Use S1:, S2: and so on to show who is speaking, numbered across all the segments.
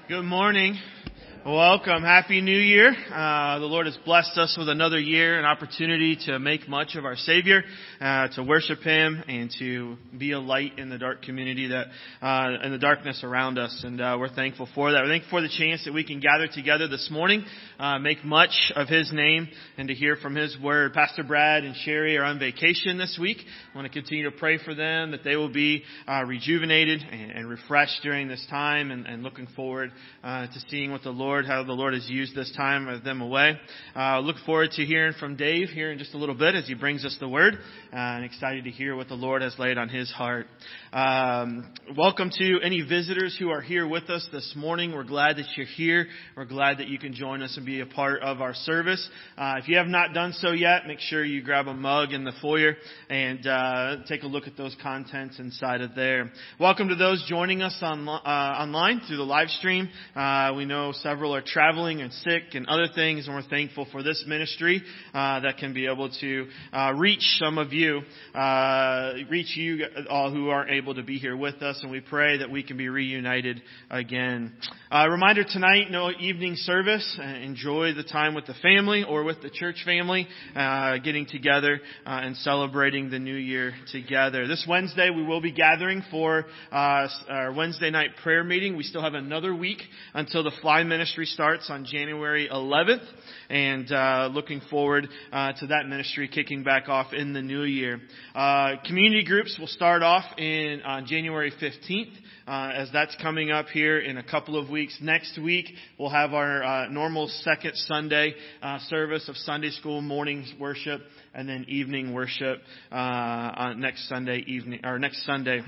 S1: Good morning. Welcome. Happy New Year. The Lord has blessed us with another year, an opportunity to make much of our Savior, to worship Him, and to be a light in the dark community that, in the darkness around us. And we're thankful for that. We're thankful for the chance that we can gather together this morning, make much of His name, and to hear from His Word. Pastor Brad and Sherry are on vacation this week. I want to continue to pray for them, that they will be rejuvenated and refreshed during this time, and looking forward to seeing what how the Lord has used this time of them away. Look forward to hearing from Dave here in just a little bit as he brings us the Word, and excited to hear what the Lord has laid on his heart. Welcome to any visitors who are here with us this morning. We're glad that you're here. We're glad that you can join us and be a part of our service. If you have not done so yet, make sure you grab a mug in the foyer and take a look at those contents inside of there. Welcome to those joining us online through the live stream. We know several are traveling and sick and other things, and we're thankful for this ministry that can be able to reach some of you, reach you all who aren't able to be here with us, and we pray that we can be reunited again. Reminder tonight, no evening service. Enjoy the time with the family or with the church family, getting together and celebrating the new year together. This Wednesday we will be gathering for our Wednesday night prayer meeting. We still have another week until the Fly Ministry starts on January 11th, and looking forward to that ministry kicking back off in the new year. Community groups will start off on January 15th, as that's coming up here in a couple of weeks. Next week we'll have our normal second Sunday service of Sunday school, morning's worship, and then evening worship on next Sunday evening, or next Sunday.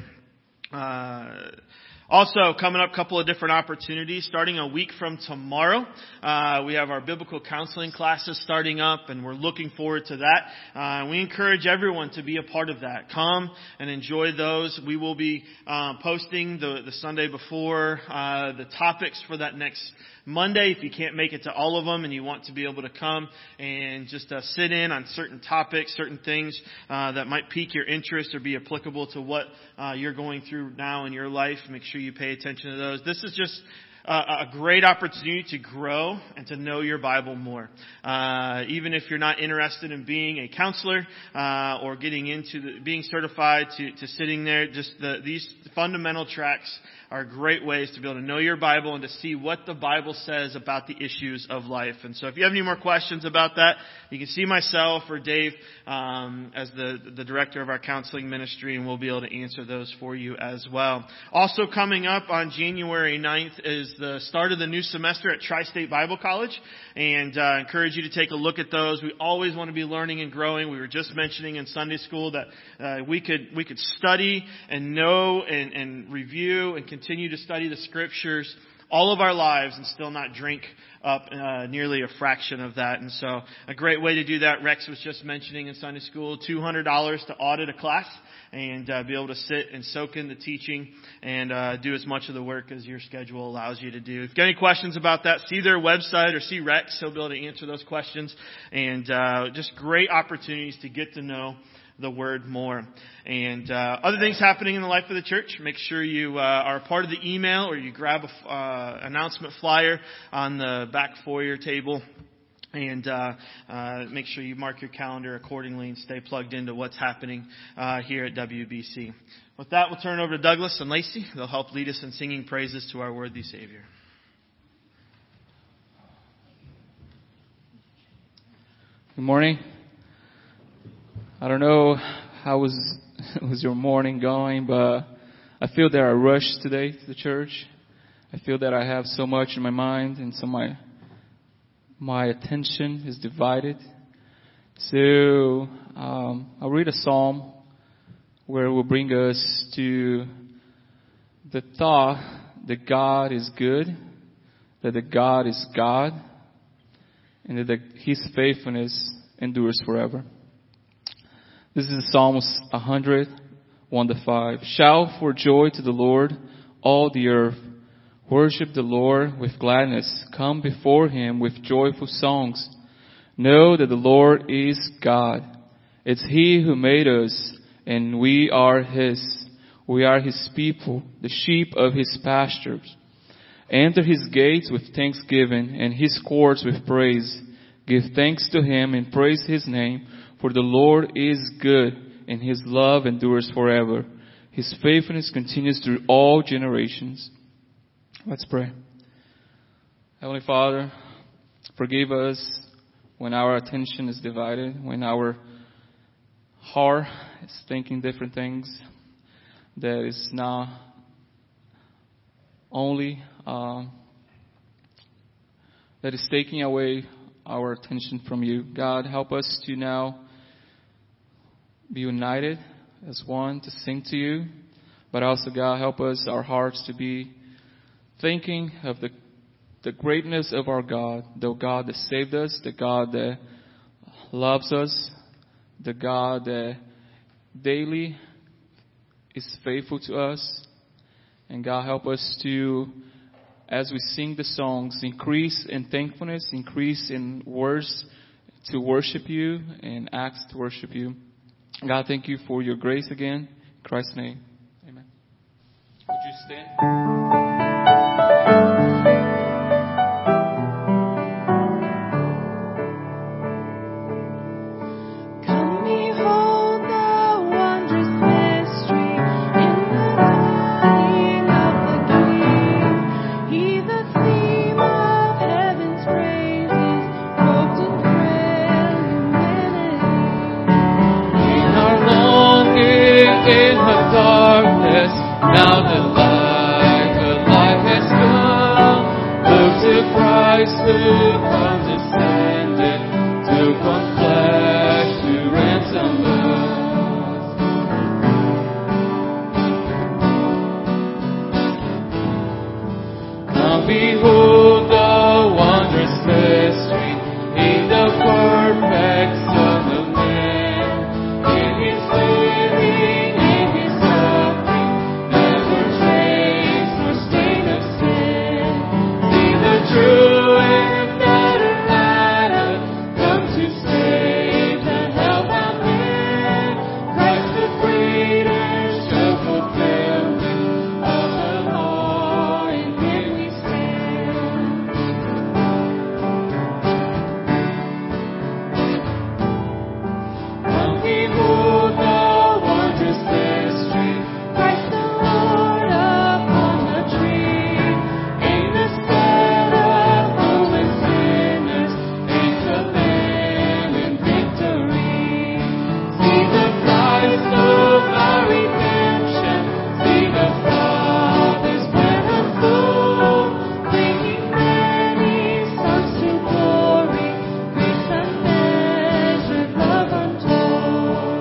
S1: Also, coming up, a couple of different opportunities. Starting a week from tomorrow, we have our biblical counseling classes starting up, and we're looking forward to that. We encourage everyone to be a part of that. Come and enjoy those. We will be posting the Sunday before the topics for that next Monday. If you can't make it to all of them and you want to be able to come and just sit in on certain topics, certain things that might pique your interest or be applicable to what you're going through now in your life, make sure you pay attention to those. This is just a great opportunity to grow and to know your Bible more. Even if you're not interested in being a counselor or getting into being certified to sitting there, just these fundamental tracks are great ways to be able to know your Bible and to see what the Bible says about the issues of life. And so if you have any more questions about that, you can see myself or Dave as the director of our counseling ministry, and we'll be able to answer those for you as well. Also coming up on January 9th is the start of the new semester at Tri-State Bible College, and encourage you to take a look at those. We always want to be learning and growing. We were just mentioning in Sunday school that we could study and know and review and continue to study the Scriptures all of our lives and still not drink up nearly a fraction of that. And so a great way to do that, Rex was just mentioning in Sunday school, $200 to audit a class and be able to sit and soak in the teaching and do as much of the work as your schedule allows you to do. If you got any questions about that, see their website or see Rex. He'll be able to answer those questions. And just great opportunities to get to know the Word more. And other things happening in the life of the church, make sure you are a part of the email, or you grab a announcement flyer on the back foyer table, and make sure you mark your calendar accordingly and stay plugged into what's happening here at WBC. With that, we'll turn it over to Douglas and Lacey. They'll help lead us in singing praises to our worthy Savior.
S2: Good morning. I don't know how was your morning going, but I feel that I rushed today to the church. I feel that I have so much in my mind, and so my attention is divided. So I'll read a psalm where it will bring us to the thought that God is good, that the God is God, and that His faithfulness endures forever. This is Psalms 100, 1-5. Shout for joy to the Lord, all the earth. Worship the Lord with gladness. Come before Him with joyful songs. Know that the Lord is God. It's He who made us, and we are His. We are His people, the sheep of His pastures. Enter his gates with thanksgiving and his courts with praise. Give thanks to him and praise his name, for the Lord is good and his love endures forever. His faithfulness continues through all generations. Let's pray. Heavenly Father, forgive us when our attention is divided, when our heart is thinking different things that is not only that is taking away our attention from you. God, help us to now be united as one to sing to you, but also, God, help us, our hearts, to be thinking of the greatness of our God, the God that saved us, the God that loves us, the God that daily is faithful to us. And God, help us to, as we sing the songs, increase in thankfulness, increase in words to worship you and acts to worship you. God, thank you for your grace again. In Christ's name, amen. Would you stand?
S3: Now the light has come. Look to Christ who comes descended, took on flesh to ransom us. Come behold the wondrous mystery, He the perfect Son of Man, in His living, in His suffering, never trace nor stain of sin. See the true and better light, come to save the hellbound man. Christ the greater, sure fulfillment of the law, in Him we stand. Come behold the wondrous mystery, Christ the Lord upon the tree. In the stead of holy sinners, is the Lamb in victory. See the price of our redemption, see the Father's plan unfold, bringing many sons to glory, grace unmeasured, love untold.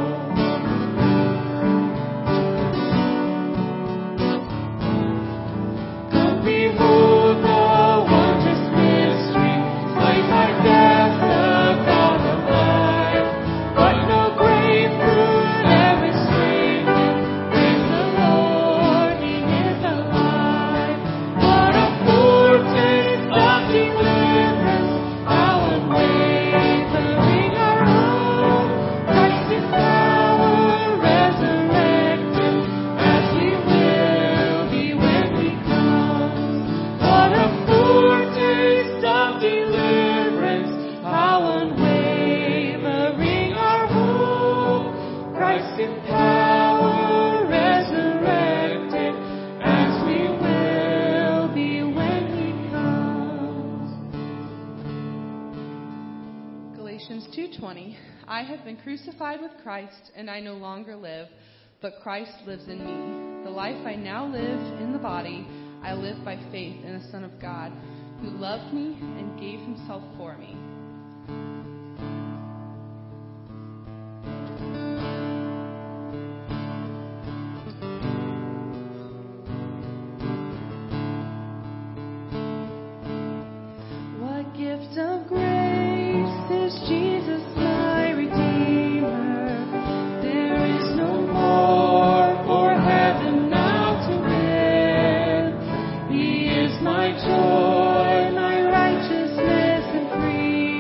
S3: Come behold the wondrous mystery, slain by death, the God of life. But no grave could ever save Him, praise the Lord, He is alive. What a foretaste of deliverance, how unwavering our hope. Christ in power resurrected, as we will be when He comes. What a foretaste of deliverance, how unwavering our hope. Christ in power resurrected, as we will be when He comes.
S4: Galatians 2:20. I have been crucified with Christ, and I no longer live, but Christ lives in me. The life I now live in the body, I live by faith in the Son of God, who loved me and gave Himself for me. What gift of grace is Jesus my Redeemer? There is no more for heaven now to win. He is my joy, my righteousness and freedom.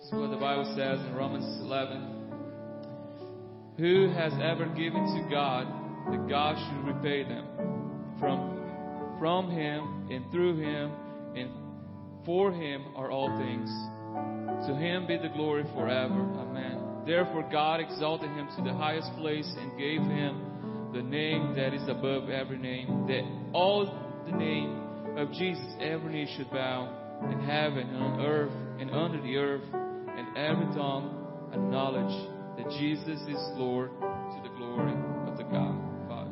S2: This is what the Bible says in Romans 11. Who has ever given to God that God should repay them? From Him and through Him and for Him are all things. To Him be the glory forever. Amen. Therefore God exalted Him to the highest place and gave Him the name that is above every name, that all the name of Jesus every knee should bow, in heaven and on earth and under the earth, and every tongue acknowledge that Jesus is Lord, to the glory of the God Father.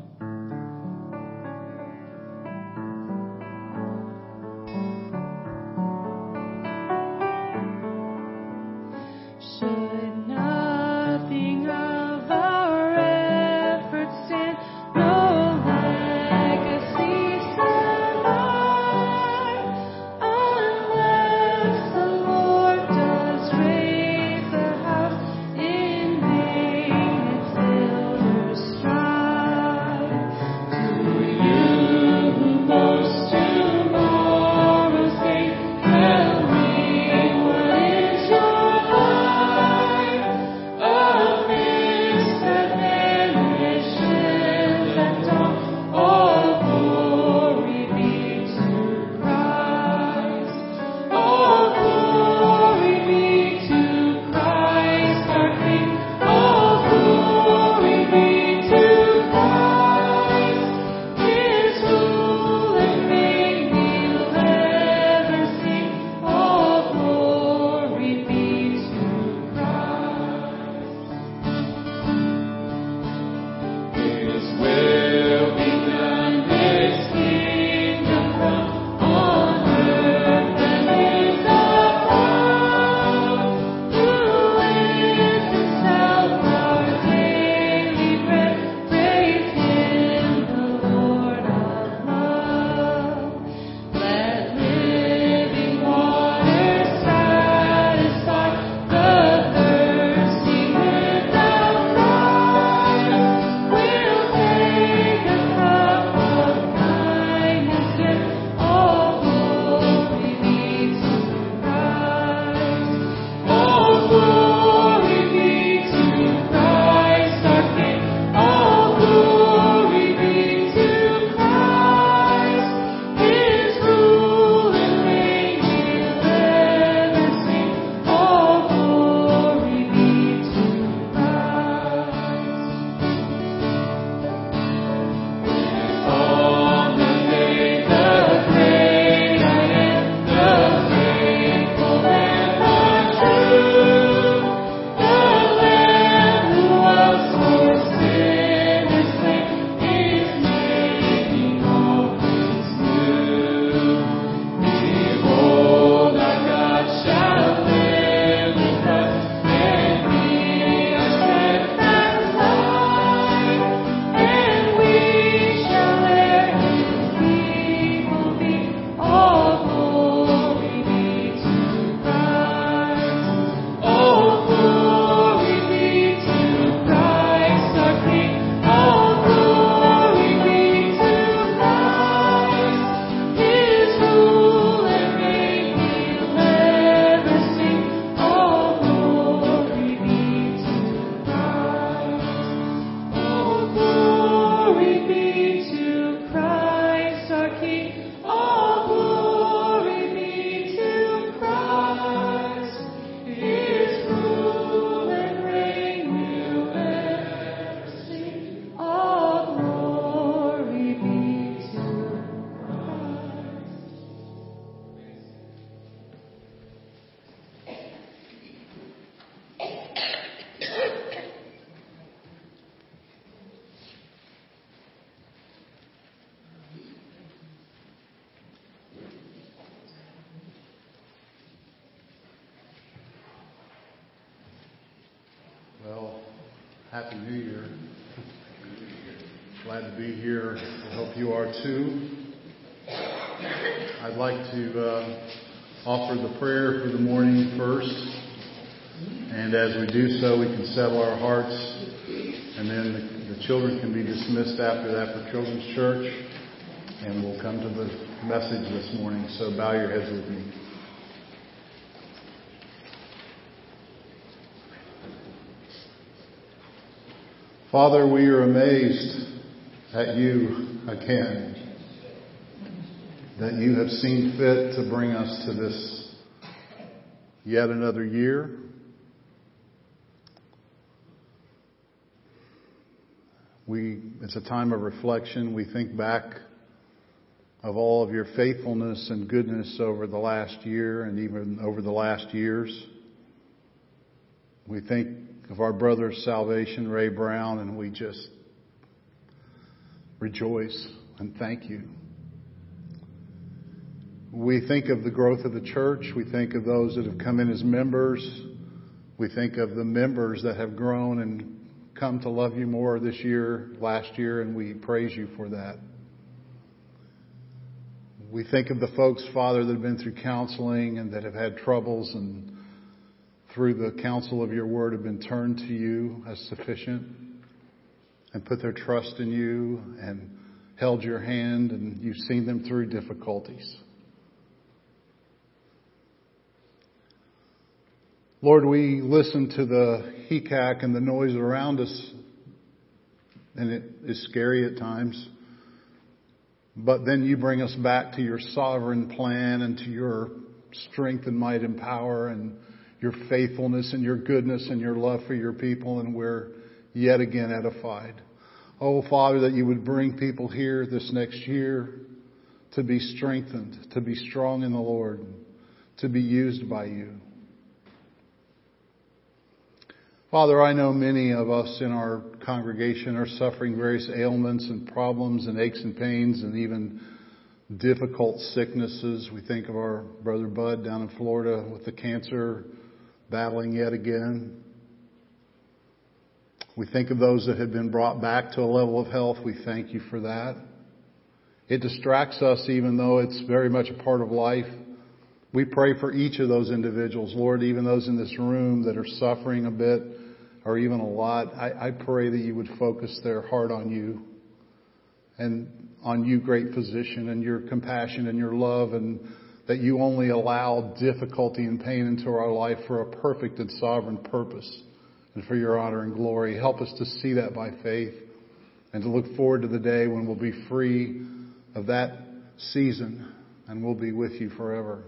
S4: Should nothing of our efforts stand, no legacy survive, unless the Lord does raise the house in vain its builders strive. To you who boast tomorrow's day, tell me what is your life? A mist that vanishes at dawn. All glory be to Christ. All glory be to Christ our King. All glory be to Christ. His rule and reign we'll ever sing. All glory be to Christ. His will be done, His kingdom come, on earth as is above. Who is Himself our daily bread? Praise Him, the Lord of love. Let living waters satisfy the thirsty without price. We'll take a cup of kindness here. All glory be to Christ. All glory be to Christ our King. All glory be to Christ. His rule and reign we'll ever sing. All glory be to Christ. On the day the great I am, the faithful and the true, the Lamb who was for sinners slain, is making all things new. Behold, our God shall live with us, and be our steadfast light, and we shall heir His people be. All glory be to Christ. All glory be to Christ our King. All glory be to Christ. His rule and reign we'll ever sing. All glory be to Christ. All glory be to Christ our King. All glory be to Christ. His rule and reign we'll ever sing. All glory be to
S5: Well, Happy New Year. Glad to be here. I hope you are too. I'd like to offer the prayer for the morning first. And as we do so, we can settle our hearts. And then the children can be dismissed after that for Children's Church. And we'll come to the message this morning. So bow your heads with me. Father, we are amazed at you again, that you have seen fit to bring us to this yet another year. It's a time of reflection. We think back of all of your faithfulness and goodness over the last year and even over the last years. We think of our brother's salvation, Ray Brown, and we just rejoice and thank you. We think of the growth of the church. We think of those that have come in as members. We think of the members that have grown and come to love you more this year, last year, and we praise you for that. We think of the folks, Father, that have been through counseling and that have had troubles and through the counsel of your word have been turned to you as sufficient and put their trust in you and held your hand, and you've seen them through difficulties. Lord, we listen to the HECAC and the noise around us, and it is scary at times. But then you bring us back to your sovereign plan and to your strength and might and power and your faithfulness and your goodness and your love for your people, and we're yet again edified. Oh, Father, that you would bring people here this next year to be strengthened, to be strong in the Lord, to be used by you. Father, I know many of us in our congregation are suffering various ailments and problems and aches and pains and even difficult sicknesses. We think of our brother Bud down in Florida with the cancer, battling yet again. We think of those that have been brought back to a level of health. We thank you for that. It distracts us even though it's very much a part of life. We pray for each of those individuals, Lord, even those in this room that are suffering a bit or even a lot. I pray that you would focus their heart on you and on you, great physician, and your compassion and your love, and that you only allow difficulty and pain into our life for a perfect and sovereign purpose and for your honor and glory. Help us to see that by faith and to look forward to the day when we'll be free of that season and we'll be with you forever.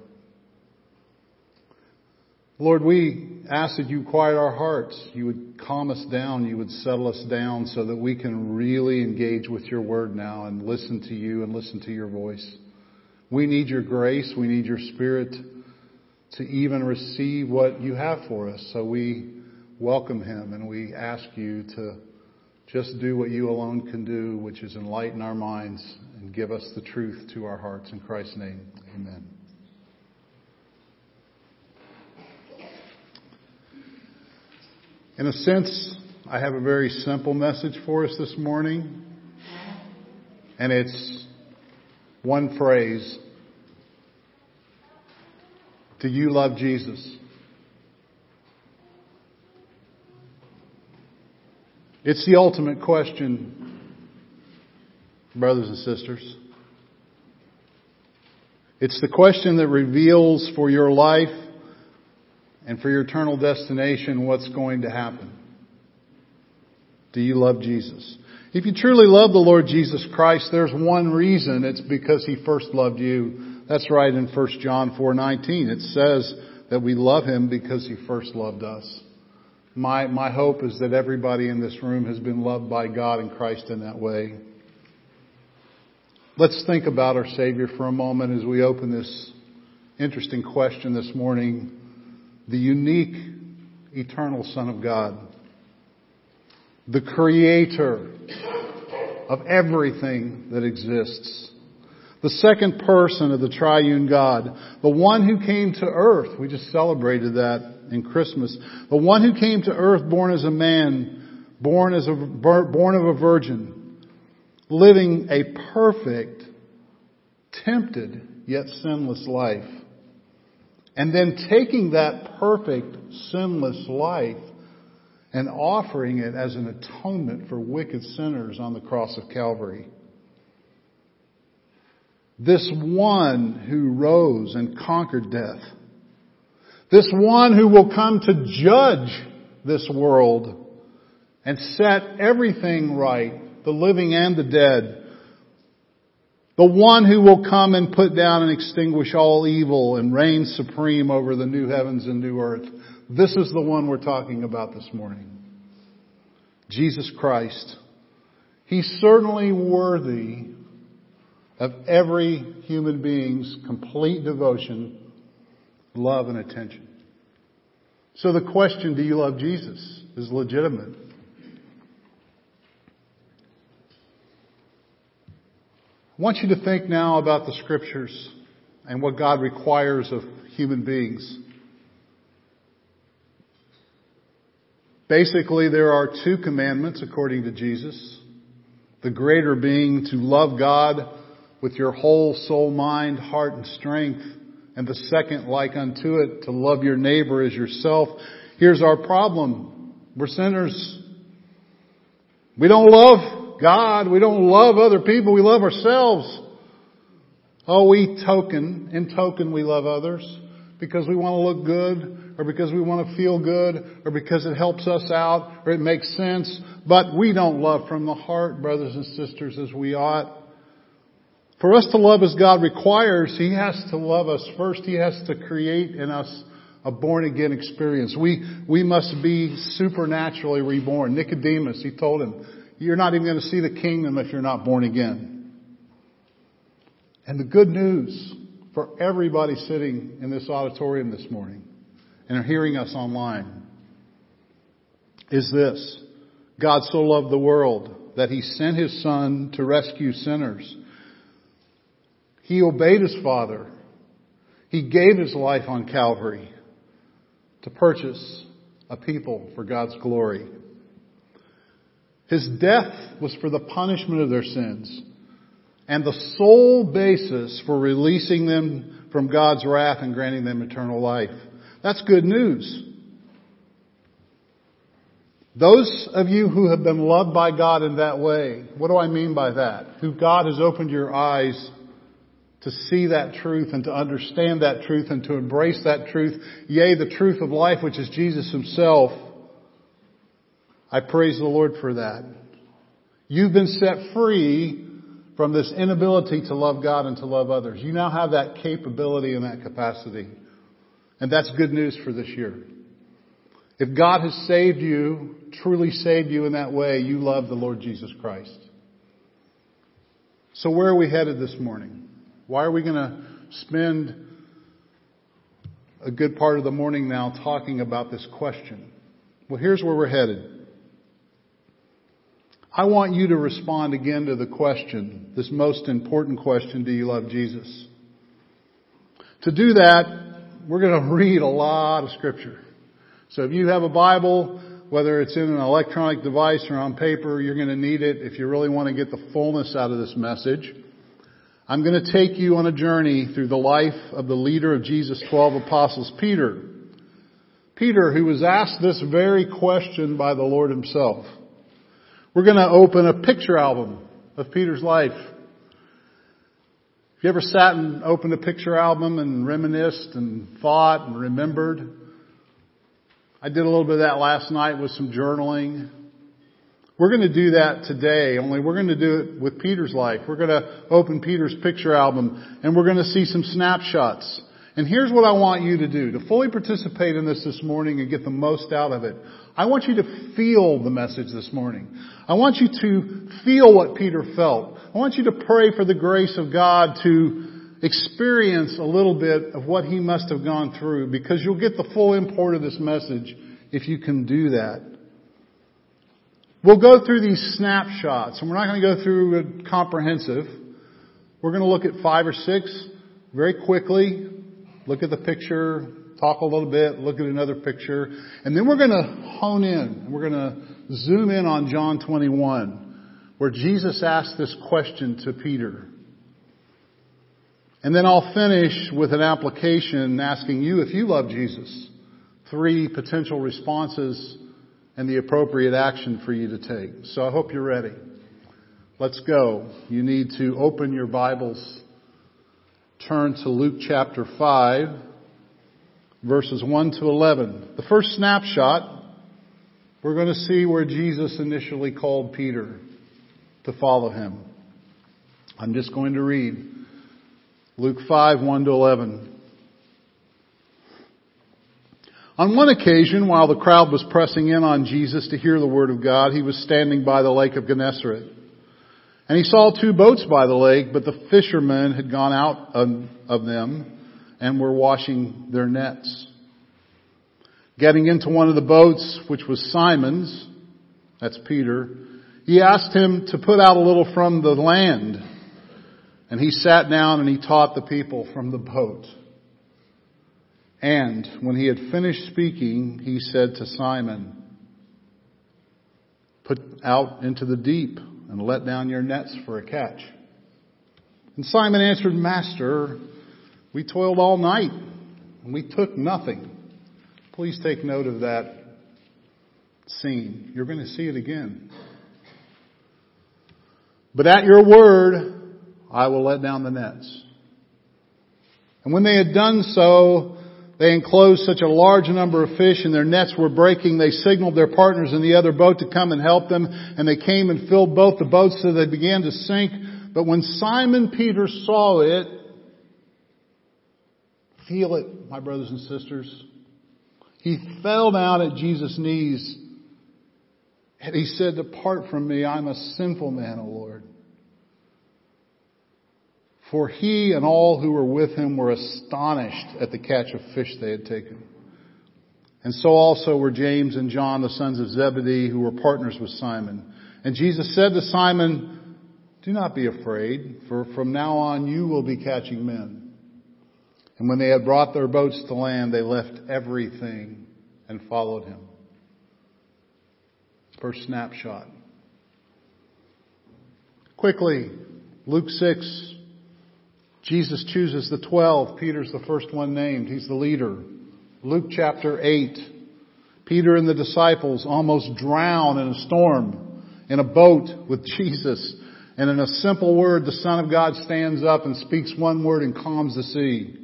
S5: Lord, we ask that you quiet our hearts. You would calm us down. You would settle us down so that we can really engage with your word now and listen to you and listen to your voice. We need your grace. We need your spirit to even receive what you have for us. So we welcome him and we ask you to just do what you alone can do, which is enlighten our minds and give us the truth to our hearts. In Christ's name, amen. In a sense, I have a very simple message for us this morning, and it's one phrase. Do you love Jesus? It's the ultimate question, brothers and sisters. It's the question that reveals for your life and for your eternal destination what's going to happen. Do you love Jesus? If you truly love the Lord Jesus Christ, there's one reason. It's because he first loved you. That's right in 1 John 4:19. It says that we love him because he first loved us. My hope is that everybody in this room has been loved by God and Christ in that way. Let's think about our Savior for a moment as we open this interesting question this morning. The unique, eternal Son of God. The Creator of everything that exists. The second person of the triune God. The one who came to earth. We just celebrated that in Christmas. The one who came to earth born as a man. Born of a virgin. Living a perfect, tempted, yet sinless life. And then taking that perfect, sinless life and offering it as an atonement for wicked sinners on the cross of Calvary. This one who rose and conquered death. This one who will come to judge this world and set everything right, the living and the dead. The one who will come and put down and extinguish all evil and reign supreme over the new heavens and new earth. This is the one we're talking about this morning. Jesus Christ. He's certainly worthy of every human being's complete devotion, love, and attention. So the question, do you love Jesus, is legitimate. I want you to think now about the Scriptures and what God requires of human beings. Basically, there are 2 commandments according to Jesus. The greater being to love God with your whole soul, mind, heart, and strength. And the second, like unto it, to love your neighbor as yourself. Here's our problem. We're sinners. We don't love God. We don't love other people. We love ourselves. Oh, in token we love others because we want to look good, or because we want to feel good, or because it helps us out, or it makes sense. But we don't love from the heart, brothers and sisters, as we ought. For us to love as God requires, He has to love us first. He has to create in us a born-again experience. We must be supernaturally reborn. Nicodemus, he told him, you're not even going to see the kingdom if you're not born again. And the good news for everybody sitting in this auditorium this morning and are hearing us online is this. God so loved the world that He sent His Son to rescue sinners. He obeyed His Father. He gave His life on Calvary to purchase a people for God's glory. His death was for the punishment of their sins and the sole basis for releasing them from God's wrath and granting them eternal life. That's good news. Those of you who have been loved by God in that way, what do I mean by that? Who God has opened your eyes to see that truth and to understand that truth and to embrace that truth, yea, the truth of life, which is Jesus Himself. I praise the Lord for that. You've been set free from this inability to love God and to love others. You now have that capability and that capacity. And that's good news for this year. If God has saved you, truly saved you in that way, you love the Lord Jesus Christ. So where are we headed this morning? Why are we going to spend a good part of the morning now talking about this question? Well, here's where we're headed. I want you to respond again to the question, this most important question, do you love Jesus? To do that, we're going to read a lot of Scripture. So if you have a Bible, whether it's in an electronic device or on paper, you're going to need it if you really want to get the fullness out of this message. I'm going to take you on a journey through the life of the leader of Jesus' 12 apostles, Peter. Peter, who was asked this very question by the Lord Himself. We're going to open a picture album of Peter's life. Have you ever sat and opened a picture album and reminisced and thought and remembered? I did a little bit of that last night with some journaling. We're going to do that today, only we're going to do it with Peter's life. We're going to open Peter's picture album and we're going to see some snapshots. And here's what I want you to do. To fully participate in this morning and get the most out of it, I want you to feel the message this morning. I want you to feel what Peter felt. I want you to pray for the grace of God to experience a little bit of what he must have gone through, because you'll get the full import of this message if you can do that. We'll go through these snapshots, and we're not going to go through it comprehensive. We're going to look at 5 or 6 very quickly. Look at the picture, talk a little bit, look at another picture, and then we're going to hone in. We're going to zoom in on John 21, where Jesus asked this question to Peter. And then I'll finish with an application asking you if you love Jesus. 3 potential responses and the appropriate action for you to take. So I hope you're ready. Let's go. You need to open your Bibles. Turn to Luke chapter 5, verses 1 to 11. The first snapshot, we're going to see where Jesus initially called Peter to follow him. I'm just going to read Luke 5, 1-11. On one occasion, while the crowd was pressing in on Jesus to hear the word of God, he was standing by the lake of Gennesaret. And he saw 2 boats by the lake, but the fishermen had gone out of them and were washing their nets. Getting into one of the boats, which was Simon's, that's Peter, he asked him to put out a little from the land. And he sat down and he taught the people from the boat. And when he had finished speaking, he said to Simon, "Put out into the deep and let down your nets for a catch." And Simon answered, "Master, we toiled all night and we took nothing." Please take note of that scene. You're going to see it again. "But at your word, I will let down the nets." And when they had done so, they enclosed such a large number of fish and their nets were breaking. They signaled their partners in the other boat to come and help them. And they came and filled both the boats so they began to sink. But when Simon Peter saw it, feel it, my brothers and sisters, he fell down at Jesus' knees and he said, "Depart from me, I'm a sinful man, O Lord." For he and all who were with him were astonished at the catch of fish they had taken. And so also were James and John, the sons of Zebedee, who were partners with Simon. And Jesus said to Simon, "Do not be afraid, for from now on you will be catching men." And when they had brought their boats to land, they left everything and followed him. First snapshot. Quickly, Luke 6. Jesus chooses the 12. Peter's the first one named. He's the leader. Luke chapter 8. Peter and the disciples almost drown in a storm in a boat with Jesus. And in a simple word, the Son of God stands up and speaks one word and calms the sea.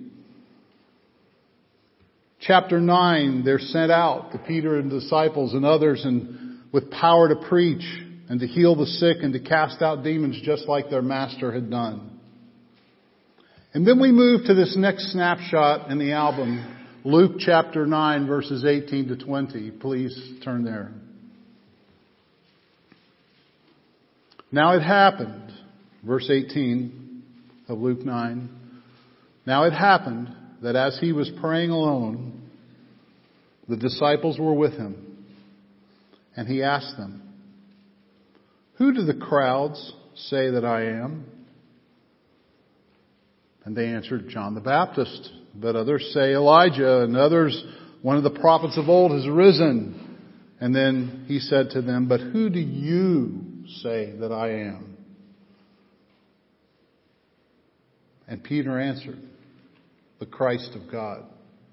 S5: Chapter 9, they're sent out, the Peter and the disciples and others, and with power to preach and to heal the sick and to cast out demons just like their master had done. And then we move to this next snapshot in the album, Luke chapter 9, verses 18 to 20. Please turn there. Now it happened, verse 18 of Luke 9. Now it happened that as he was praying alone, the disciples were with him. And he asked them, "Who do the crowds say that I am?" And they answered, "John the Baptist. But others say Elijah, and others, one of the prophets of old has risen." And then he said to them, "But who do you say that I am?" And Peter answered, "The Christ of God."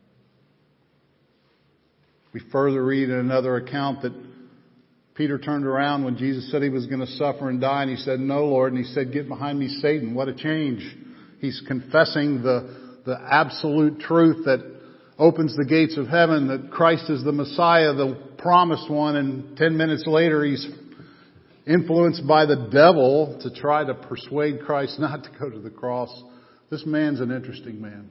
S5: We further read in another account that Peter turned around when Jesus said he was going to suffer and die, and he said, "No, Lord." And he said, "Get behind me, Satan." What a change. He's confessing the absolute truth that opens the gates of heaven, that Christ is the Messiah, the promised one, and 10 minutes later he's influenced by the devil to try to persuade Christ not to go to the cross. This man's an interesting man.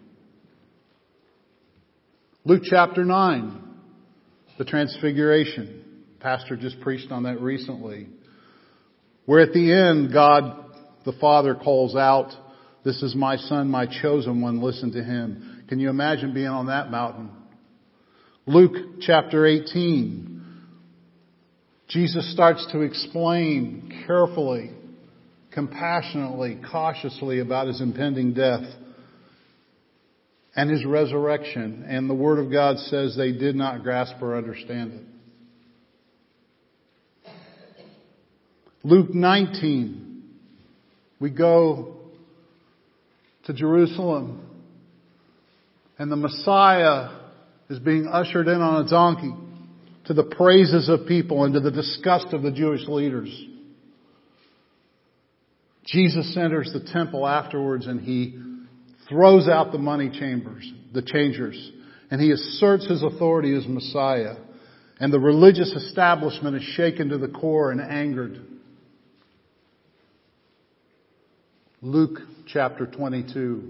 S5: Luke chapter 9, the Transfiguration. Pastor just preached on that recently. Where at the end, God the Father calls out, "This is my Son, my chosen one, listen to him." Can you imagine being on that mountain? Luke chapter 18. Jesus starts to explain carefully, compassionately, cautiously about his impending death and his resurrection. And the Word of God says they did not grasp or understand it. Luke 19. We go to Jerusalem, and the Messiah is being ushered in on a donkey to the praises of people and to the disgust of the Jewish leaders. Jesus enters the temple afterwards and he throws out the money changers, and he asserts his authority as Messiah. And the religious establishment is shaken to the core and angered. Luke chapter 22.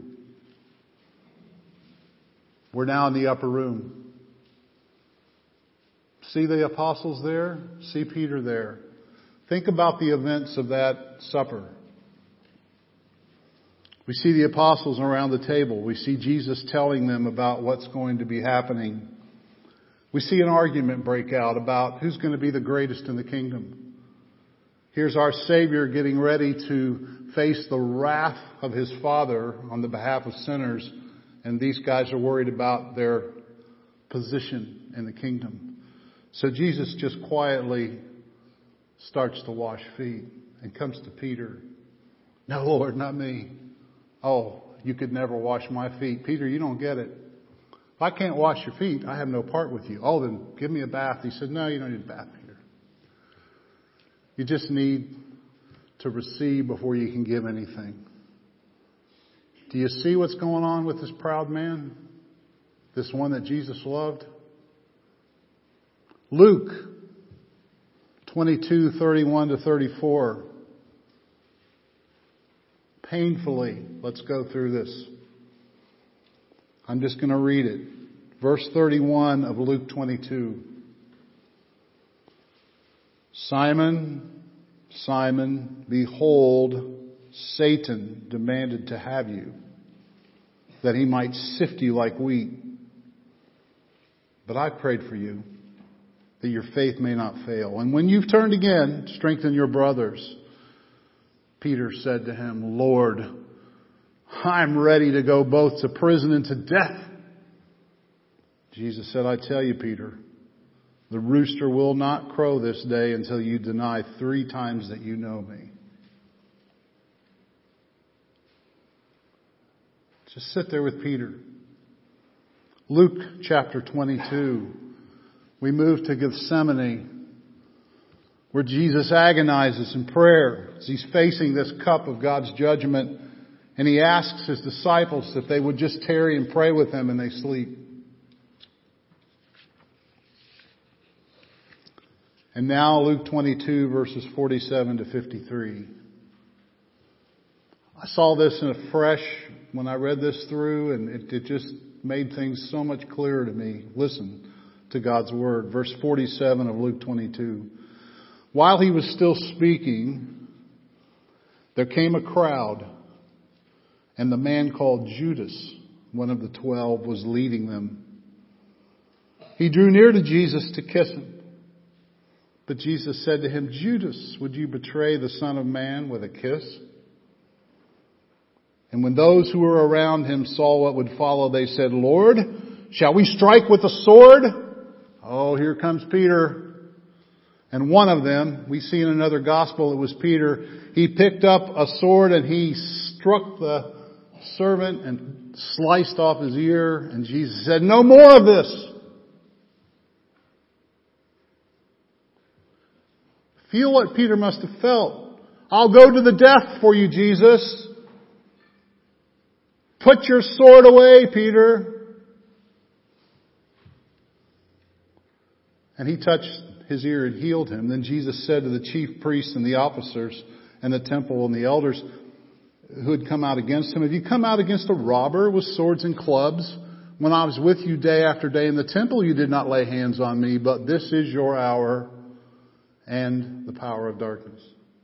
S5: We're now in the upper room. See the apostles there? See Peter there. Think about the events of that supper. We see the apostles around the table. We see Jesus telling them about what's going to be happening. We see an argument break out about who's going to be the greatest in the kingdom. Here's our Savior getting ready to face the wrath of His Father on the behalf of sinners, and these guys are worried about their position in the kingdom. So Jesus just quietly starts to wash feet and comes to Peter. No, Lord, not me. Oh, you could never wash my feet. Peter, you don't get it. If I can't wash your feet, I have no part with you. Oh, then give me a bath. He said, no, you don't need a bath, Peter. You just need to receive before you can give anything. Do you see what's going on with this proud man? This one that Jesus loved? Luke 22:31-34. Painfully, let's go through this. I'm just going to read it. Verse 31 of Luke 22. Simon, Simon, behold, Satan demanded to have you, that he might sift you like wheat. But I prayed for you, that your faith may not fail. And when you've turned again, strengthen your brothers. Peter said to him, Lord, I'm ready to go both to prison and to death. Jesus said, I tell you, Peter, the rooster will not crow this day until you deny 3 times that you know me. Just sit there with Peter. Luke chapter 22. We move to Gethsemane, where Jesus agonizes in prayer as He's facing this cup of God's judgment. And He asks His disciples if they would just tarry and pray with Him, and they sleep. And now Luke 22 verses 47-53. I saw this in a fresh when I read this through, and it just made things so much clearer to me. Listen to God's Word. Verse 47 of Luke 22. While He was still speaking, there came a crowd, and the man called Judas, one of the 12, was leading them. He drew near to Jesus to kiss Him. But Jesus said to him, Judas, would you betray the Son of Man with a kiss? And when those who were around him saw what would follow, they said, Lord, shall we strike with the sword? Oh, here comes Peter. And one of them, we see in another gospel, it was Peter. He picked up a sword and he struck the servant and sliced off his ear. And Jesus said, no more of this. Feel what Peter must have felt. I'll go to the death for you, Jesus. Put your sword away, Peter. And he touched his ear and healed him. Then Jesus said to the chief priests and the officers and the temple and the elders who had come out against him, have you come out against a robber with swords and clubs? When I was with you day after day in the temple, you did not lay hands on me, but this is your hour and the power of darkness.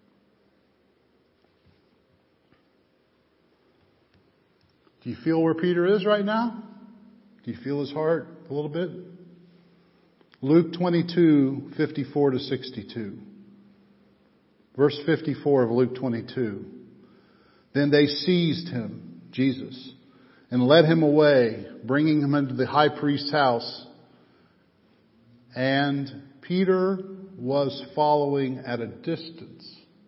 S5: Do you feel where Peter is right now? Do you feel his heart a little bit? Luke 22:54-62. Verse 54 of Luke 22. Then they seized him, Jesus, and led him away, bringing him into the high priest's house. And Peter was following at a distance.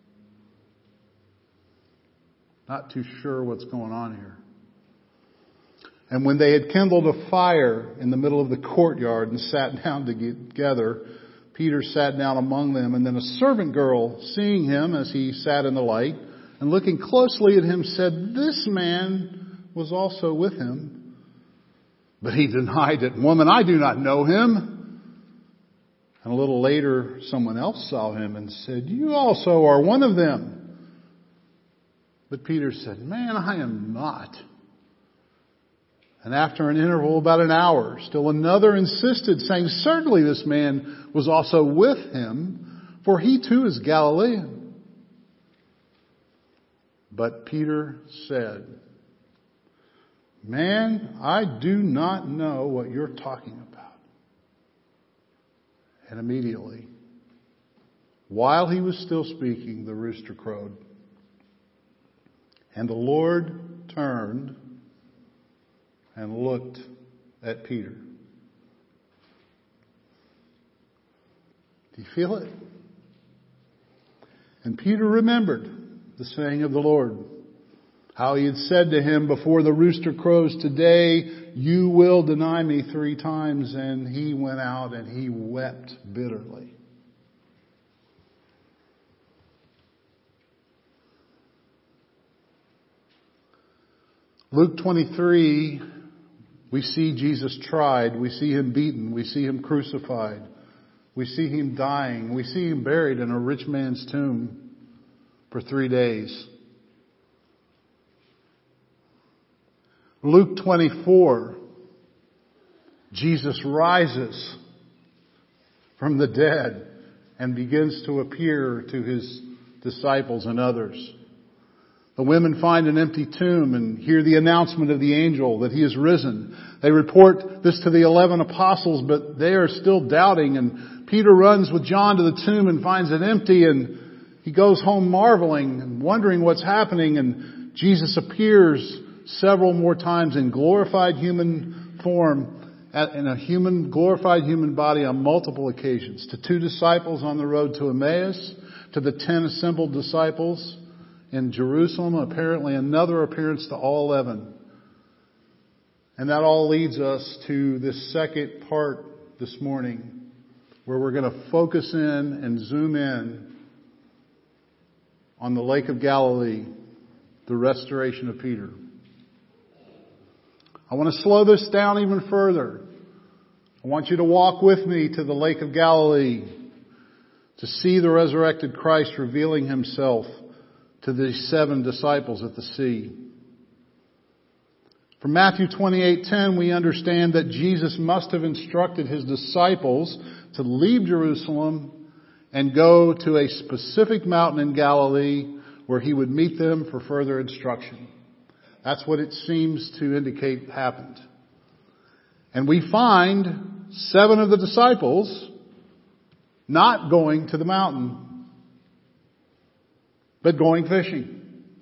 S5: Not too sure what's going on here. And when they had kindled a fire in the middle of the courtyard and sat down together, Peter sat down among them. And then a servant girl, seeing him as he sat in the light and looking closely at him, said, this man was also with him. But he denied it. Woman, I do not know him. And a little later, someone else saw him and said, "You also are one of them." But Peter said, "Man, I am not." And after an interval, about an hour, still another insisted, saying, "Certainly this man was also with him, for he too is Galilean." But Peter said, "Man, I do not know what you're talking about." And immediately, while he was still speaking, the rooster crowed. And the Lord turned and looked at Peter. Do you feel it? And Peter remembered the saying of the Lord, how he had said to him, "Before the rooster crows today, you will deny me 3 times." And he went out and he wept bitterly. Luke 23, we see Jesus tried. We see him beaten. We see him crucified. We see him dying. We see him buried in a rich man's tomb for 3 days. Luke 24, Jesus rises from the dead and begins to appear to his disciples and others. The women find an empty tomb and hear the announcement of the angel that he is risen. They report this to the 11 apostles, but they are still doubting. And Peter runs with John to the tomb and finds it empty, and he goes home marveling and wondering what's happening. And Jesus appears several more times in glorified human form, in a glorified human body on multiple occasions. To 2 disciples on the road to Emmaus, to the 10 assembled disciples in Jerusalem, apparently another appearance to all 11. And that all leads us to this second part this morning, where we're going to focus in and zoom in on the Lake of Galilee, the restoration of Peter. I want to slow this down even further. I want you to walk with me to the Lake of Galilee to see the resurrected Christ revealing himself to these 7 disciples at the sea. From Matthew 28:10, we understand that Jesus must have instructed his disciples to leave Jerusalem and go to a specific mountain in Galilee where he would meet them for further instruction. That's what it seems to indicate happened. And we find 7 of the disciples not going to the mountain, but going fishing.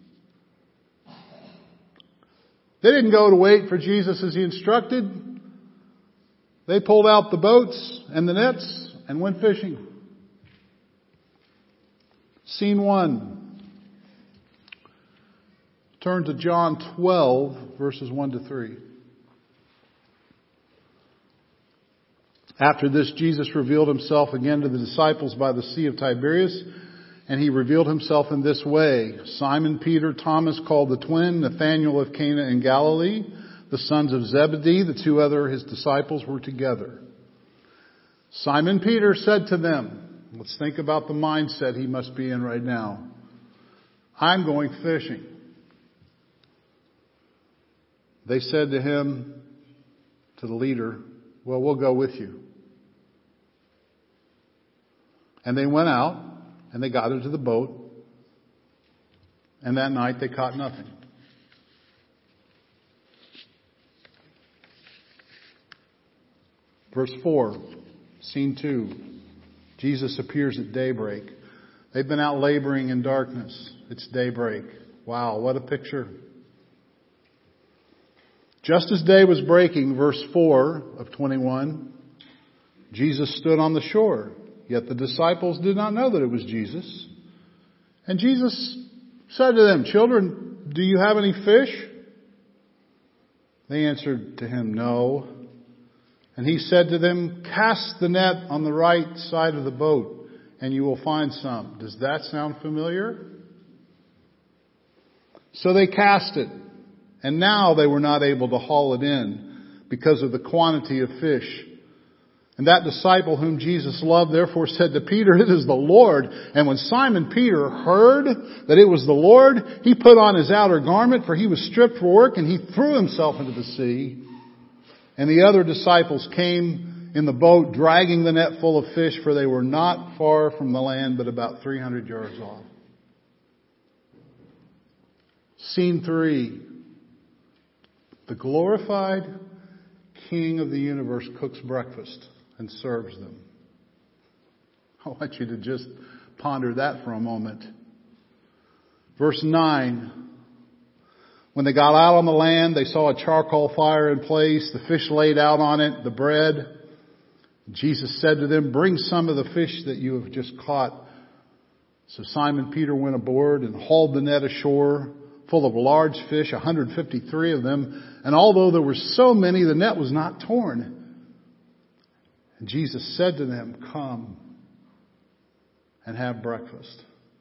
S5: They didn't go to wait for Jesus as he instructed. They pulled out the boats and the nets and went fishing. Scene 1. Turn to John 12, verses 1 to 3. After this, Jesus revealed himself again to the disciples by the Sea of Tiberias, and he revealed himself in this way. Simon Peter, Thomas called the twin, Nathanael of Cana in Galilee, the sons of Zebedee, the 2 other his disciples were together. Simon Peter said to them, let's think about the mindset he must be in right now. I'm going fishing. They said to him, to the leader, well, we'll go with you. And they went out and they got into the boat. And that night they caught nothing. Verse 4, scene 2. Jesus appears at daybreak. They've been out laboring in darkness. It's daybreak. Wow, what a picture. Just as day was breaking, verse 4 of 21, Jesus stood on the shore. Yet the disciples did not know that it was Jesus. And Jesus said to them, children, do you have any fish? They answered to him, no. And he said to them, cast the net on the right side of the boat and you will find some. Does that sound familiar? So they cast it. And now they were not able to haul it in because of the quantity of fish. And that disciple whom Jesus loved therefore said to Peter, "It is the Lord." And when Simon Peter heard that it was the Lord, he put on his outer garment, for he was stripped for work, and he threw himself into the sea. And the other disciples came in the boat, dragging the net full of fish, for they were not far from the land, but about 300 yards off. Scene 3. The glorified King of the universe cooks breakfast and serves them. I want you to just ponder that for a moment. Verse 9. When they got out on the land, they saw a charcoal fire in place, the fish laid out on it, the bread. Jesus said to them, "Bring some of the fish that you have just caught." So Simon Peter went aboard and hauled the net ashore, full of large fish, 153 of them. And although there were so many, the net was not torn. And Jesus said to them, "Come and have breakfast."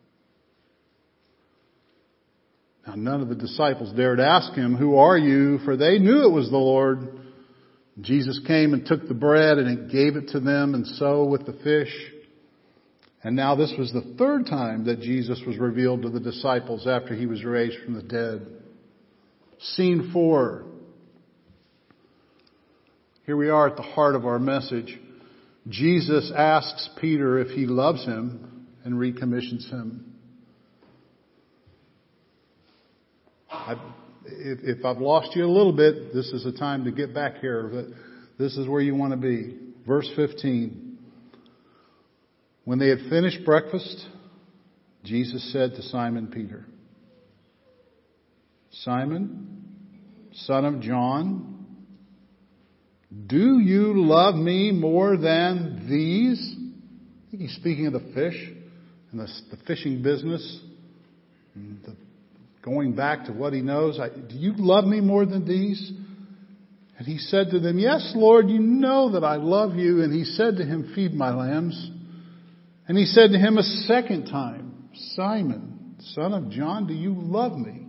S5: Now none of the disciples dared ask him, "Who are you?" For they knew it was the Lord. Jesus came and took the bread and he gave it to them, and so with the fish. And now this was the third time that Jesus was revealed to the disciples after he was raised from the dead. Scene 4. Here we are at the heart of our message. Jesus asks Peter if he loves him and recommissions him. If I've lost you a little bit, this is the time to get back here. But this is where you want to be. Verse 15. When they had finished breakfast, Jesus said to Simon Peter, "Simon, son of John, do you love me more than these?" I think he's speaking of the fish and the fishing business. Going back to what he knows. "Do you love me more than these?" And he said to them, "Yes, Lord, you know that I love you." And he said to him, "Feed my lambs." And he said to him a second time, "Simon, son of John, do you love me?"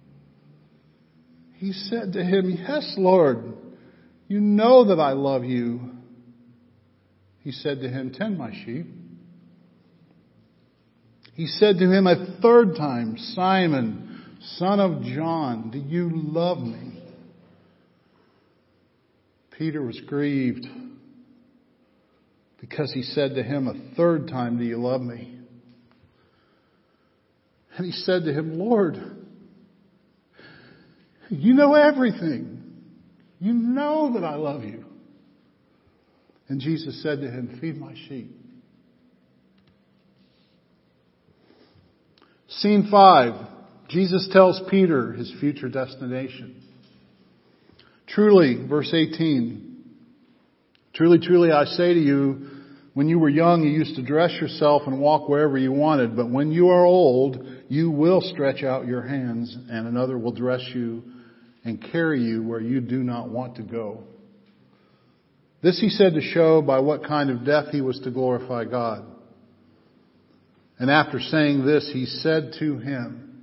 S5: He said to him, "Yes, Lord, you know that I love you." He said to him, "Tend my sheep." He said to him a third time, "Simon, son of John, do you love me?" Peter was grieved because he said to him a third time, "Do you love me?" And he said to him, "Lord, you know everything. You know that I love you." And Jesus said to him, "Feed my sheep." Scene 5. Jesus tells Peter his future destination. Truly, verse 18, "Truly, truly, I say to you, when you were young, you used to dress yourself and walk wherever you wanted. But when you are old, you will stretch out your hands, and another will dress you and carry you where you do not want to go." This he said to show by what kind of death he was to glorify God. And after saying this, he said to him,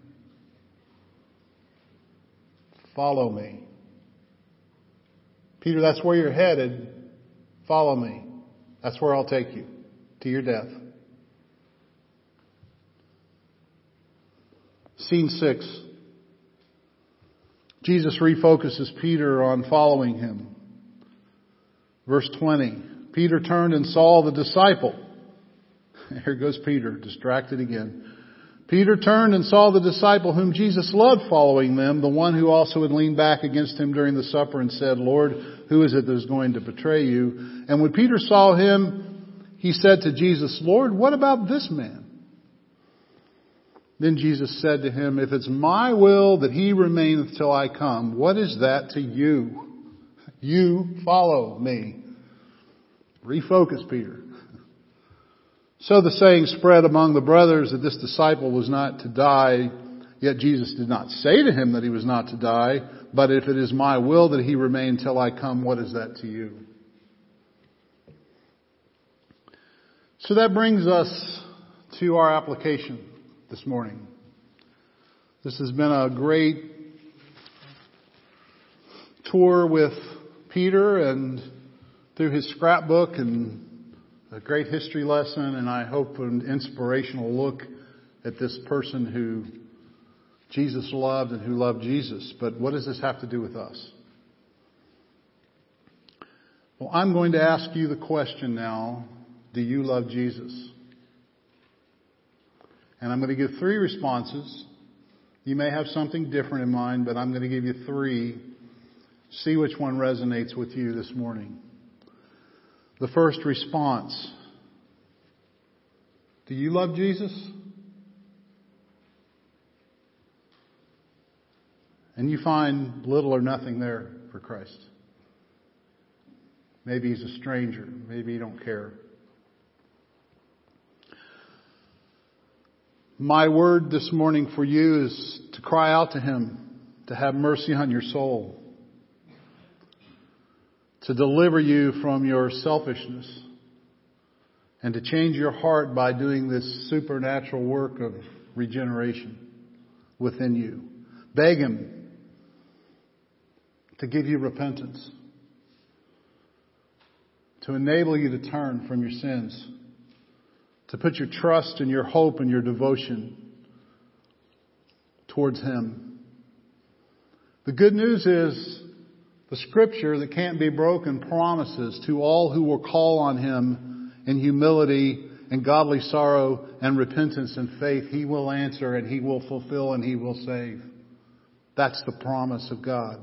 S5: "Follow me." Peter, that's where you're headed. Follow me. That's where I'll take you, to your death. Scene 6. Jesus refocuses Peter on following him. Verse 20. Peter turned and saw the disciple. Here goes Peter, distracted again. Peter turned and saw the disciple whom Jesus loved following them, the one who also had leaned back against him during the supper and said, "Lord, who is it that is going to betray you?" And when Peter saw him, he said to Jesus, "Lord, what about this man?" Then Jesus said to him, "If it's my will that he remain till I come, what is that to you? You follow me." Refocus, Peter. So the saying spread among the brothers that this disciple was not to die. Yet Jesus did not say to him that he was not to die. But if it is my will that he remain till I come, what is that to you? So that brings us to our application this morning. This has been a great tour with Peter and through his scrapbook and a great history lesson, and I hope an inspirational look at this person who Jesus loved and who loved Jesus. But what does this have to do with us? Well, I'm going to ask you the question now, do you love Jesus? And I'm going to give 3 responses. You may have something different in mind, but I'm going to give you 3. See which one resonates with you this morning. The first response. Do you love Jesus? And you find little or nothing there for Christ. Maybe he's a stranger. Maybe you don't care. My word this morning for you is to cry out to him, to have mercy on your soul, to deliver you from your selfishness, and to change your heart by doing this supernatural work of regeneration within you. Beg him to give you repentance, to enable you to turn from your sins, to put your trust and your hope and your devotion towards him. The good news is the scripture that can't be broken promises to all who will call on him in humility and godly sorrow and repentance and faith, he will answer and he will fulfill and he will save. That's the promise of God.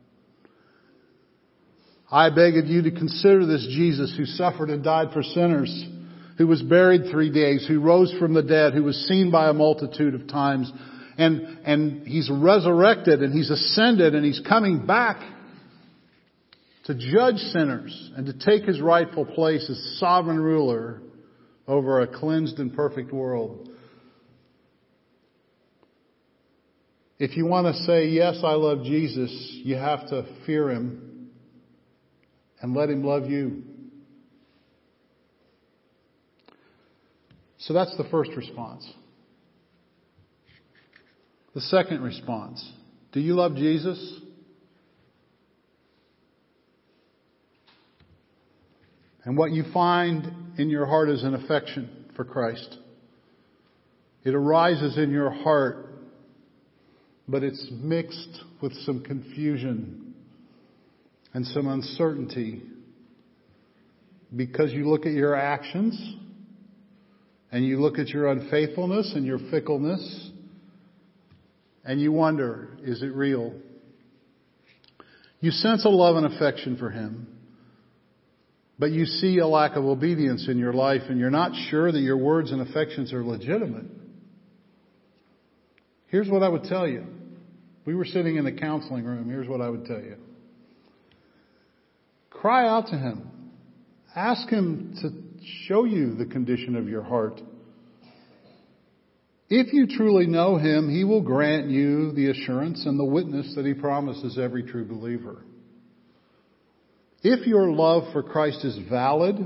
S5: I beg of you to consider this Jesus who suffered and died for sinners, who was buried 3 days, who rose from the dead, who was seen by a multitude of times, and he's resurrected and he's ascended and he's coming back to judge sinners and to take his rightful place as sovereign ruler over a cleansed and perfect world. If you want to say, yes, I love Jesus, you have to fear him and let him love you. So that's the first response. The second response. Do you love Jesus? And what you find in your heart is an affection for Christ. It arises in your heart, but it's mixed with some confusion and some uncertainty because you look at your actions and you look at your unfaithfulness and your fickleness and you wonder, is it real? You sense a love and affection for him, but you see a lack of obedience in your life and you're not sure that your words and affections are legitimate. Here's what I would tell you. We were sitting in the counseling room. Here's what I would tell you. Cry out to him. Ask him to show you the condition of your heart. If you truly know him, he will grant you the assurance and the witness that he promises every true believer. If your love for Christ is valid,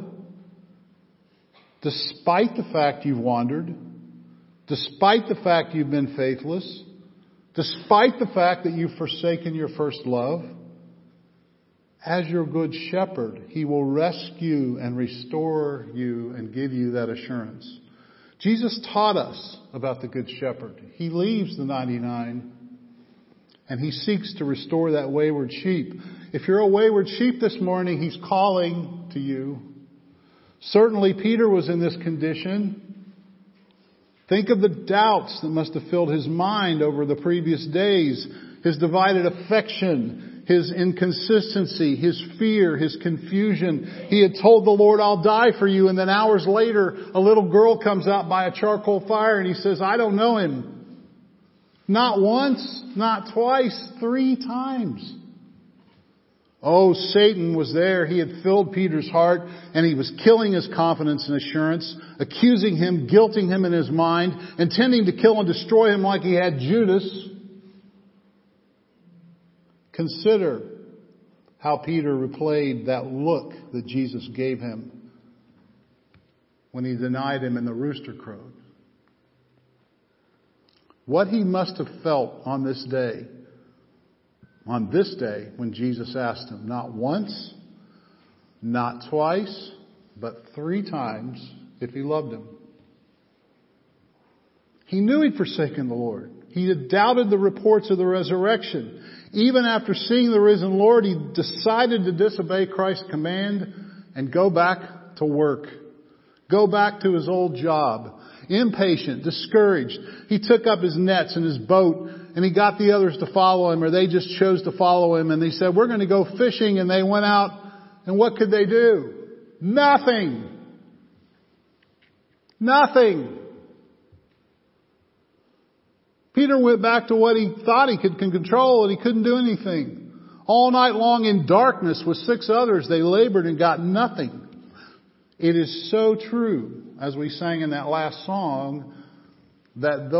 S5: despite the fact you've wandered, despite the fact you've been faithless, despite the fact that you've forsaken your first love, as your good shepherd, he will rescue and restore you and give you that assurance. Jesus taught us about the good shepherd. He leaves the 99 and he seeks to restore that wayward sheep. If you're a wayward sheep this morning, he's calling to you. Certainly Peter was in this condition. Think of the doubts that must have filled his mind over the previous days. His divided affection, his inconsistency, his fear, his confusion. He had told the Lord, I'll die for you. And then hours later, a little girl comes out by a charcoal fire and he says, I don't know him. Not once, not twice, 3 times. Oh, Satan was there. He had filled Peter's heart and he was killing his confidence and assurance, accusing him, guilting him in his mind, intending to kill and destroy him like he had Judas. Consider how Peter replayed that look that Jesus gave him when he denied him and the rooster crowed. What he must have felt on this day when Jesus asked him, not once, Not twice, but 3 times if he loved him. He knew he'd forsaken the Lord. He had doubted the reports of the resurrection. Even after seeing the risen Lord, he decided to disobey Christ's command and go back to work. Go back to his old job. Impatient, discouraged. He took up his nets and his boat and he got the others to follow him, or they just chose to follow him, and they said, we're going to go fishing, and they went out, and what could they do? Nothing. Nothing. Peter went back to what he thought he could control, and he couldn't do anything. All night long in darkness with 6 others, they labored and got nothing. It is so true, as we sang in that last song, that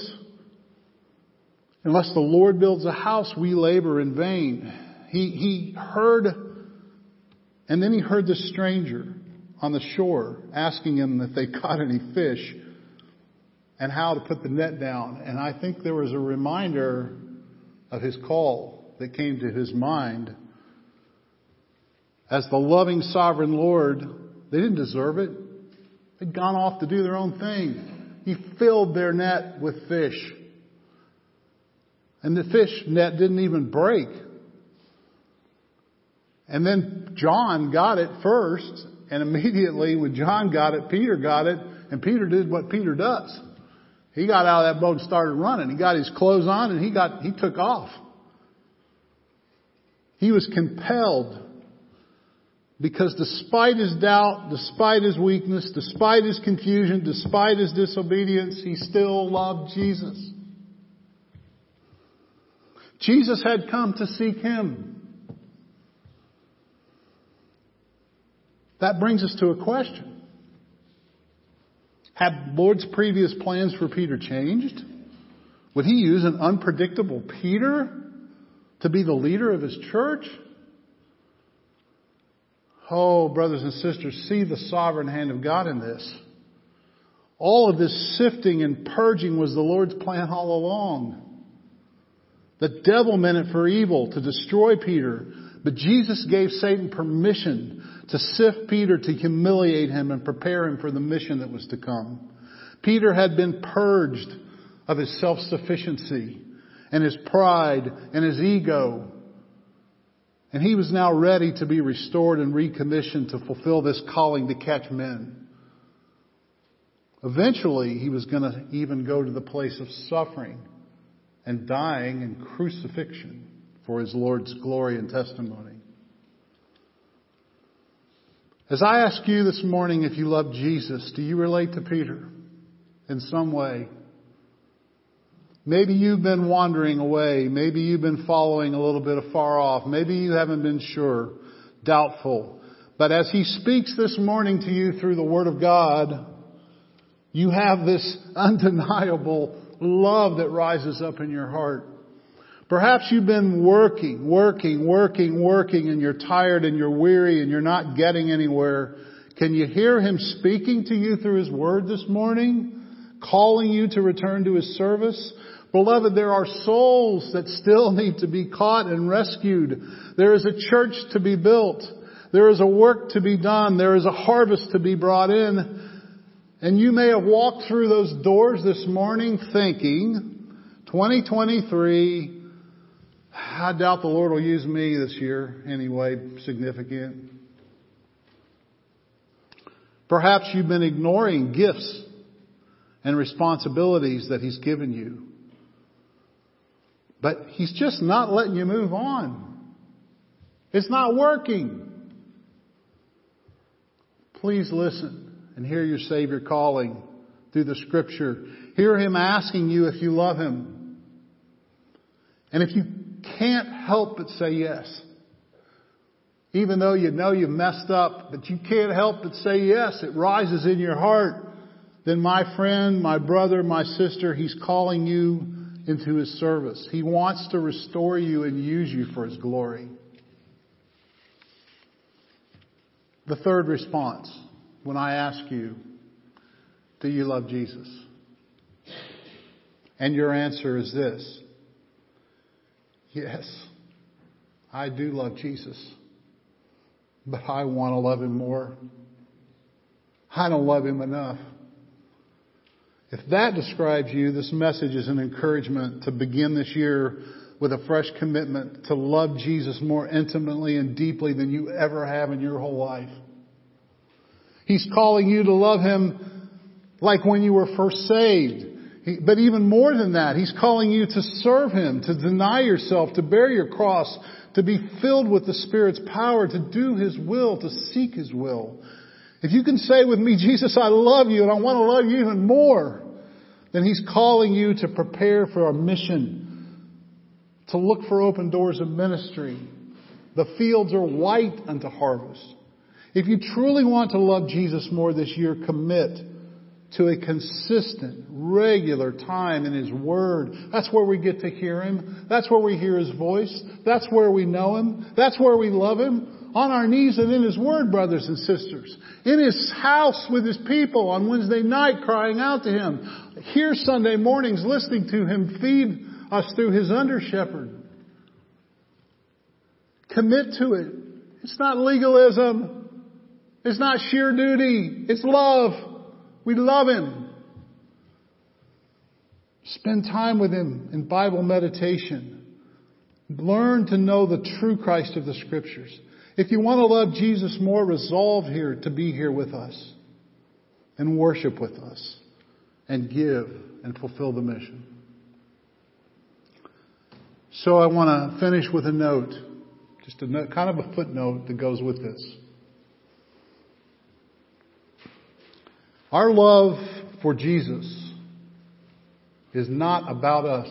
S5: unless the Lord builds a house, we labor in vain. He heard, and then he heard this stranger on the shore asking him if they caught any fish and how to put the net down. And I think there was a reminder of his call that came to his mind. As the loving sovereign Lord, they didn't deserve it. They'd gone off to do their own thing. He filled their net with fish. And the fish net didn't even break. And then John got it first. And immediately when John got it, Peter got it. And Peter did what Peter does. He got out of that boat and started running. He got his clothes on and he took off. He was compelled. Because despite his doubt, despite his weakness, despite his confusion, despite his disobedience, he still loved Jesus. Jesus had come to seek him. That brings us to a question. Had Lord's previous plans for Peter changed? Would he use an unpredictable Peter to be the leader of his church? Oh, brothers and sisters, see the sovereign hand of God in this. All of this sifting and purging was the Lord's plan all along. The devil meant it for evil, to destroy Peter. But Jesus gave Satan permission to sift Peter, to humiliate him and prepare him for the mission that was to come. Peter had been purged of his self-sufficiency and his pride and his ego. And he was now ready to be restored and recommissioned to fulfill this calling to catch men. Eventually, he was going to even go to the place of suffering and dying and crucifixion for his Lord's glory and testimony. As I ask you this morning, if you love Jesus, do you relate to Peter in some way? Maybe you've been wandering away. Maybe you've been following a little bit afar off. Maybe you haven't been sure, doubtful. But as he speaks this morning to you through the Word of God, you have this undeniable love that rises up in your heart. Perhaps you've been working, and you're tired and you're weary and you're not getting anywhere. Can you hear him speaking to you through his Word this morning? Calling you to return to his service? Beloved, there are souls that still need to be caught and rescued. There is a church to be built. There is a work to be done. There is a harvest to be brought in. And you may have walked through those doors this morning thinking, 2023, I doubt the Lord will use me this year anyway, significant. Perhaps you've been ignoring gifts and responsibilities that He's given you. But He's just not letting you move on. It's not working. Please listen and hear your Savior calling through the Scripture. Hear Him asking you if you love Him. And if you can't help but say yes, even though you know you've messed up, but you can't help but say yes, it rises in your heart, then my friend, my brother, my sister, He's calling you into His service. He wants to restore you and use you for His glory. The third response, when I ask you, do you love Jesus? And your answer is this: yes, I do love Jesus. but I want to love Him more. I don't love Him enough. If that describes you, this message is an encouragement to begin this year with a fresh commitment to love Jesus more intimately and deeply than you ever have in your whole life. He's calling you to love Him like when you were first saved. But even more than that, He's calling you to serve Him, to deny yourself, to bear your cross, to be filled with the Spirit's power, to do His will, to seek His will. If you can say with me, Jesus, I love you and I want to love you even more, then He's calling you to prepare for a mission, to look for open doors of ministry. The fields are white unto harvest. If you truly want to love Jesus more this year, commit to a consistent, regular time in His Word. That's where we get to hear Him. That's where we hear His voice. That's where we know Him. That's where we love Him. On our knees and in His Word, brothers and sisters. In His house with His people on Wednesday night crying out to Him. Here Sunday mornings listening to Him feed us through His under-shepherd. Commit to it. It's not legalism. It's not sheer duty. It's love. We love Him. Spend time with Him in Bible meditation. Learn to know the true Christ of the Scriptures. If you want to love Jesus more, resolve here to be here with us and worship with us and give and fulfill the mission. So I want to finish with a note, just a note, kind of a footnote that goes with this. Our love for Jesus is not about us.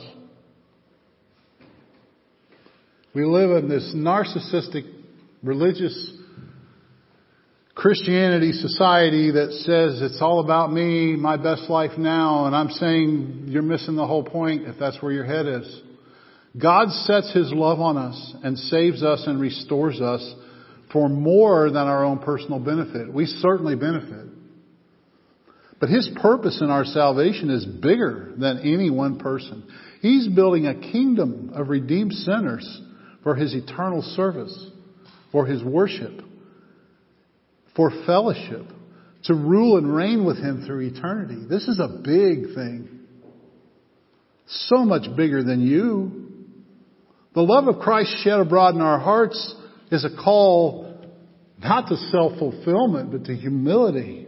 S5: We live in this narcissistic, religious Christianity society that says it's all about me, my best life now, and I'm saying you're missing the whole point if that's where your head is. God sets His love on us and saves us and restores us for more than our own personal benefit. We certainly benefit. But His purpose in our salvation is bigger than any one person. He's building a kingdom of redeemed sinners for His eternal service, for His worship, for fellowship, to rule and reign with Him through eternity. This is a big thing. So much bigger than you. The love of Christ shed abroad in our hearts is a call not to self-fulfillment, but to humility.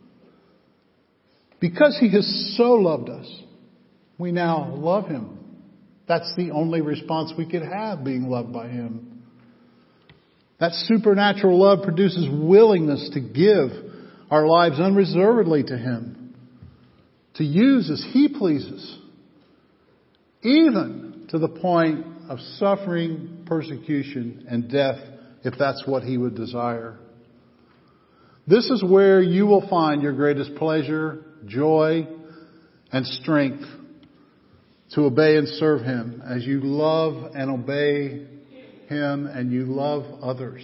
S5: Because He has so loved us, we now love Him. That's the only response we could have, being loved by Him. That supernatural love produces willingness to give our lives unreservedly to Him, to use as He pleases, even to the point of suffering, persecution, and death, if that's what He would desire. This is where you will find your greatest pleasure, joy, and strength to obey and serve Him as you love and obey Him and you love others.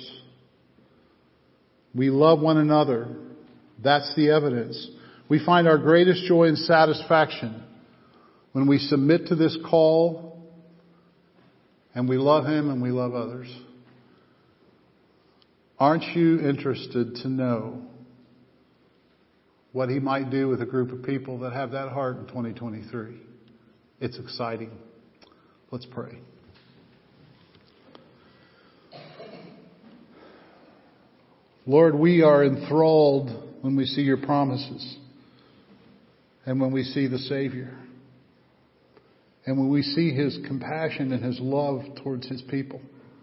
S5: We love one another. That's the evidence. We find our greatest joy and satisfaction when we submit to this call and we love Him and we love others. Aren't you interested to know what He might do with a group of people that have that heart in 2023? It's exciting. Let's pray. Lord, we are enthralled when we see Your promises and when we see the Savior and when we see His compassion and His love towards His people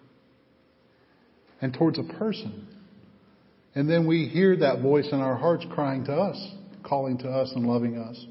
S5: and towards a person. And then we hear that voice in our hearts crying to us, calling to us and loving us.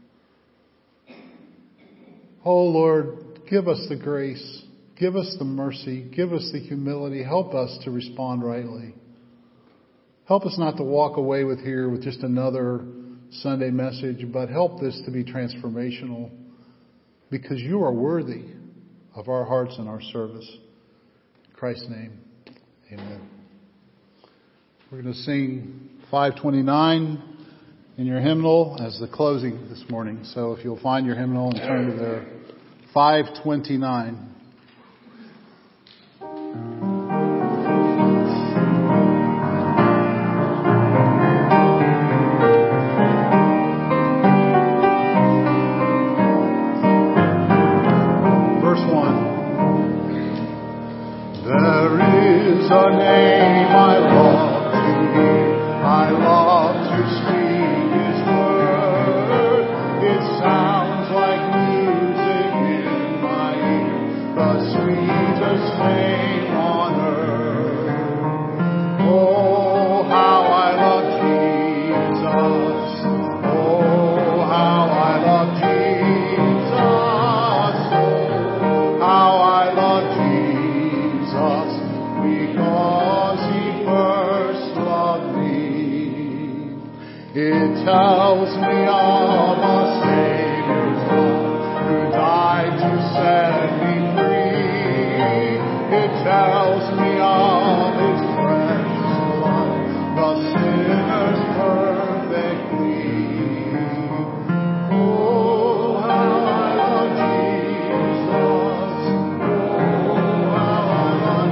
S5: Oh Lord, give us the grace, give us the mercy, give us the humility. Help us to respond rightly. Help us not to walk away with here with just another Sunday message, but help this to be transformational because You are worthy of our hearts and our service. In Christ's name, amen. We're going to sing 529 in your hymnal as the closing this morning. So if you'll find your hymnal and turn to there, 529. It tells me of a Savior's love who died to set me free. It tells me of His precious blood, the sinner's perfect plea. Oh, how I love Jesus. Oh, how I love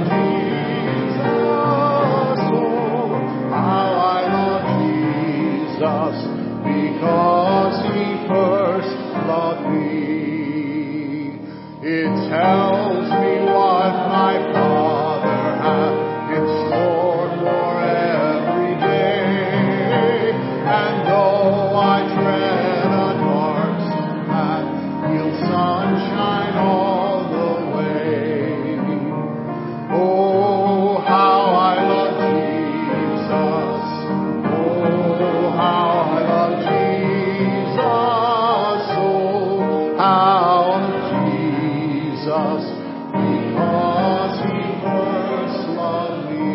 S5: Jesus. Oh, how I love Jesus, because He first loved me. It tells me what my Father hath in store for every day. And though I tread a dark path, He'll sunshine all the way. Oh, how I love Jesus. Oh, how I love Jesus. Oh, how Jesus, because He first loved me.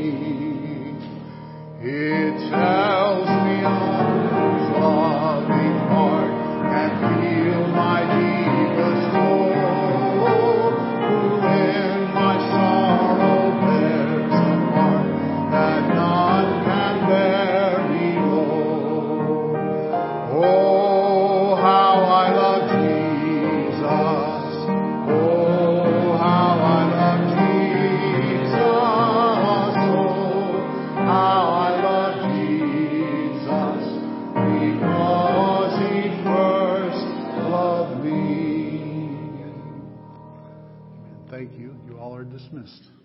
S5: It tells me of His loving heart can feel my deepest woe, who in my sorrow bears a part that none can bear below. Oh, how I love Jesus. Oh, how I love Jesus. Oh, how I love Jesus, because He first loved me. Thank you. You all are dismissed.